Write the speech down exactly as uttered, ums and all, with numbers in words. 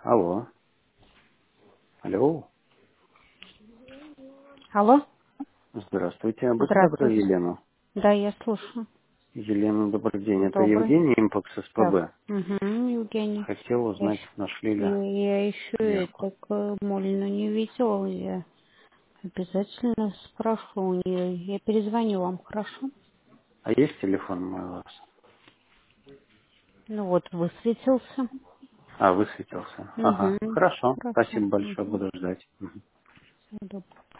Алло. Алло. Алло, Здравствуйте. Будьте добры, здравствуйте. Елена. Да, я слушаю. Елена, добрый день. Это Добрый. Евгений, импакс Так, СПБ. угу, Евгений. Хотел Я, узнать, щ- нашли ли я, я еще клиентку. это к Молину не видела. Я обязательно спрошу у нее. Я перезвоню вам, хорошо? А есть телефон мой у вас? Ну вот, высветился. А, высветился. Ага. Угу. Хорошо. Хорошо. Спасибо большое. Угу. Буду ждать. Мгм. Всего доброго.